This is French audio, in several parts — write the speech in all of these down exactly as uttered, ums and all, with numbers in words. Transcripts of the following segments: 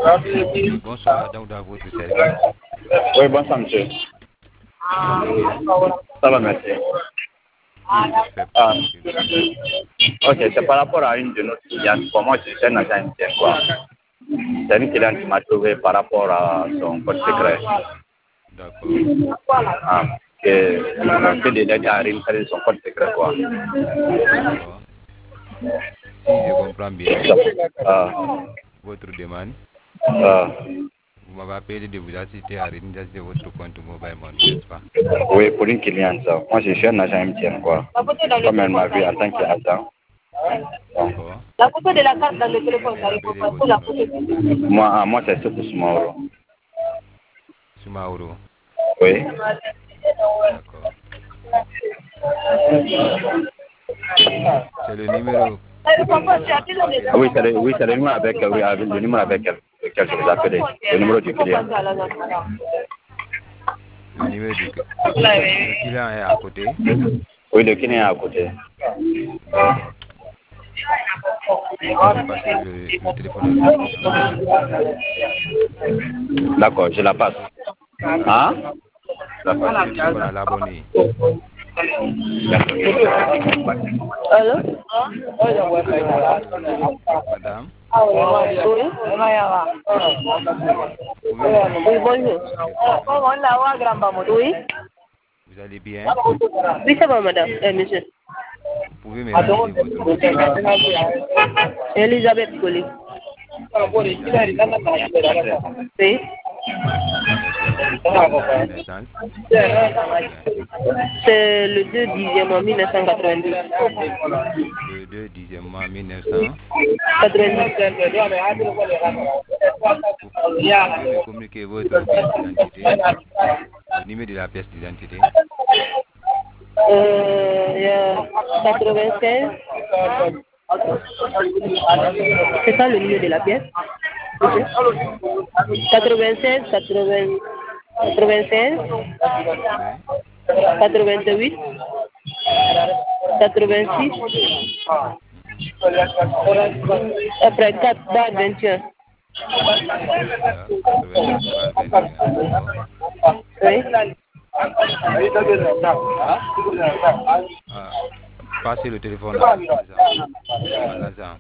Bonsoir, donc dans votre service. Oui, bonsoir, monsieur. Ça va, merci. Ah. Ok, c'est par rapport à une de nos clientes. Pour moi, c'est un agent interne, quoi. C'est une cliente qui m'a trouvé par rapport à son code secret. D'accord. Ah, que on fait des lettres à récupérer son code secret, quoi. D'accord. Si je comprends bien, Ah. votre demande, Ah. vous m'avez appelé de vous assister à réunir de votre compte mobile money, n'est-ce pas? Oui, pour une cliente, ça. Moi, je suis un agent M T N, quoi. Comme elle m'a vu en tant qu'agent. D'accord. La photo de la carte dans le téléphone, ça Appelez répond pas. La photo de... Moi, ah, moi c'est Sopo Sumaoro. Sumaoro. Oui. D'accord. C'est le numéro. Oui, c'est le, oui, c'est le numéro avec, oui, avec le numéro avec lequel je vous appelle. Le numéro du client. Le numéro du le client est à côté. Oui, le client est à côté. D'accord. Je vais passer le, le téléphone à le client. D'accord, je la passe. Hein? Je vais passer le téléphone à l'abonné. Allô? Madame? Oui? Oui, bonjour. Oui? Vous allez bien? Oui, ça va, madame. Eh, monsieur. Vous pouvez me rappeler votre nom? Elisabeth Colli. Oui? D'accord. Naissance? C'est le deux dixième mille neuf cent quatre-vingt-dix. Le deux dixième mois mille neuf cent quatre-vingt-dix. Vous pouvez me communiquer votre pièce d'identité? Le numéro de la pièce d'identité? Euh, il y a quatre-vingt-seize. C'est ça le numéro de la pièce? quatre-vingt-seize, quatre-vingts, quatre-vingt-seize, quatre-vingt-huit, quatre-vingt-six, après quatre barre vingt et un. Oui. Ah, passez le téléphone à Lazare. À Lazare.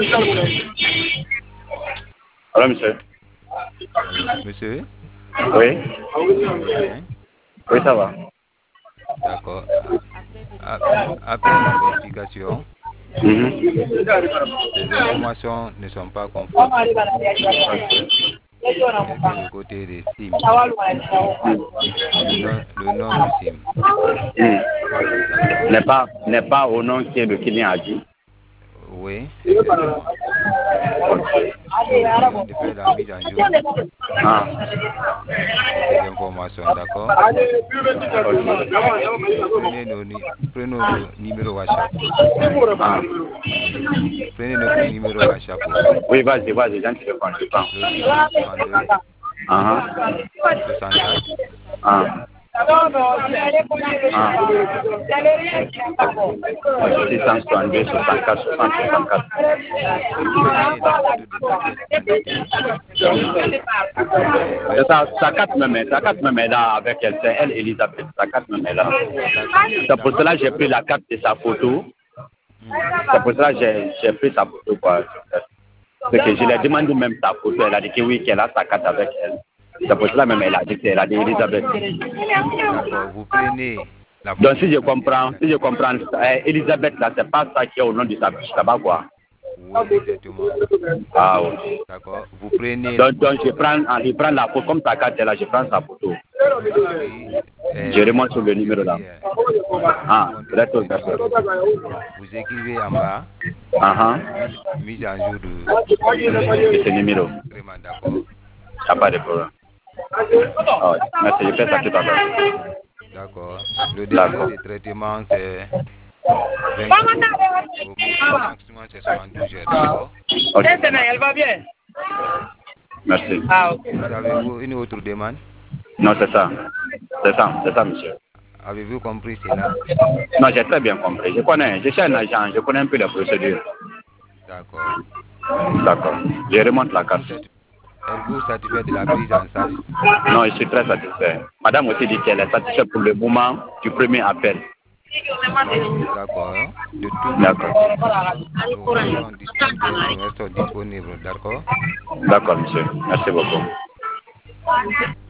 Allô, monsieur? Monsieur? Oui? Vous allez bien? Oui, ça va. D'accord. Après la vérification, Mm-hmm. les informations ne sont pas conformes. C'est le côté des S I M. Le nom, le nom du S I M. Mm. N'est pas, n'est pas au nom que le client a dit. Oui, exactement. Nous venons de faire la mise en jour Ah. des informations, d'accord? Prenez nos, prenez nos numéros WhatsApp. Ah. Prenez notre numéro WhatsApp. Oui, vas-y, vas-y, j'en te prends, je prends. Le six cent soixante-deux, Ah. soixante-quatre. Ah. Ah. six cent soixante-deux, soixante-quatre, soixante, soixante-quatre. C'est ça, sa carte me met, sa carte me met là avec elle, c'est elle, Elisabeth, sa carte me met là. C'est pour cela que j'ai pris la carte de sa photo. C'est pour cela que j'ai, j'ai pris sa photo, quoi. C'est que je lui ai demandé même sa photo, elle a dit que oui, qu'elle a sa carte avec elle. C'est pour cela même elle a dit qu'elle a dit Elisabeth. D'accord, vous prenez la photo. Donc si je comprends, si je comprends, euh, Elisabeth là, c'est pas ça qui est au nom de sa fiche là-bas, quoi. Oui, exactement. Ah oui. D'accord, vous prenez. Donc, donc je prends, je prends la photo, comme ta carte est là, je prends sa photo. Oui, euh, je remonte sur le numéro là. Ah, d'accord, d'accord. Vous écrivez en bas. Uh-huh. Mise, mise en jour de, de ce numéro. Vraiment, d'accord. Il n'y a pas de problème. Oh, merci, je fais ça tout à l'heure. D'accord. Le délai de traitement, c'est vingt jours. Au maximum, c'est soixante-douze heures, d'accord? Ok. Elle va bien. Merci. Ah, okay. Vous avez une autre demande? Non, c'est ça. C'est ça, c'est ça, monsieur. Avez-vous compris cela? Non, j'ai très bien compris. Je connais, je suis un agent, je connais un peu les procédures. D'accord. D'accord. Je remonte la carte. Êtes-vous satisfait de la prise en charge? Non, je suis très satisfait. Madame aussi dit qu'elle est satisfaite pour le moment du premier appel. D'accord. De tout D'accord. nous restons disponibles. Nous restons disponibles. D'accord. D'accord, monsieur. Merci beaucoup.